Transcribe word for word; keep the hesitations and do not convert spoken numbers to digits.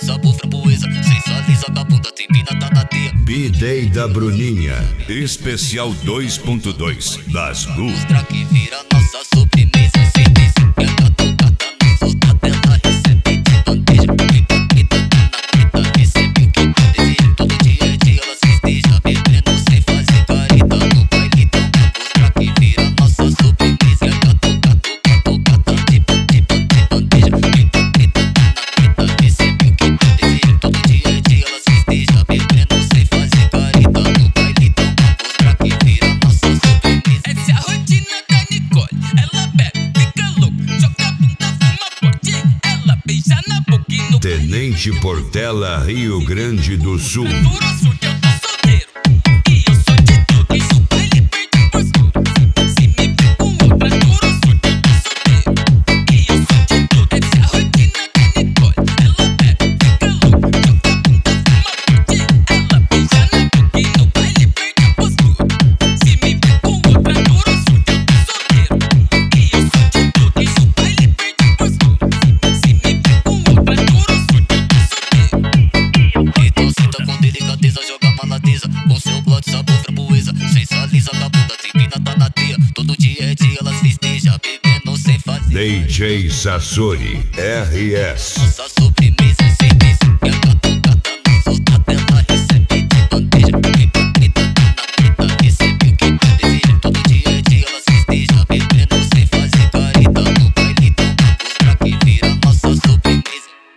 sabor framboesa. Sensualiza com a bunda, tem pina, tá na teia. B-Day da Bruninha, especial dois ponto dois das Gu. Mostra que vira nossa sobremesa. Se diz que é catucada na solta dela, recebe de bandeja. Fica quita, tá na preta, recebe o que tu deseja. Todo dia é dia elas festejam, bebendo sem fazer careta no bailitão. Mostra que vira nossa sobremesa. É catucada, catucada, de bandeja, de bandeja. Fica quita, tá na preta, recebe o que tu deseja. Todo dia é dia elas festejam, bebendo sem fazer careta no bailitão. Mostra que vira nossa sobremesa. Essa é a rotina da Nicole. Ela bebe, fica louca, joga a bunda, fuma forte. Ela beija na boca e no Tenente Portela, Rio Grande do Sul. duro surdo, eu tô solteiro. E eu sou de tudo, e o baile perde a postura. Se me vê com outra, duro surdo, eu tô solteiro. E eu sou de tudo. Essa é a rotina da Nicole. Ela bebe, fica louca, joga a bunda, fuma forte. Ela beija na boca e no baile perde a postura. Se me vê com outra, duro surdo, eu tô solteiro. E eu sou de tudo, e o baile perde a postura. Se me vê com outra, duro surdo, eu tô solteiro. Então senta com delicadeza, joga maladeza. Com seu bloco sabor framboesa. Sensualiza com a bunda, tem pina, tá na teia. Todo dia é dia elas festejam, bebendo sem fazer. D J Sassori, R S. Nossa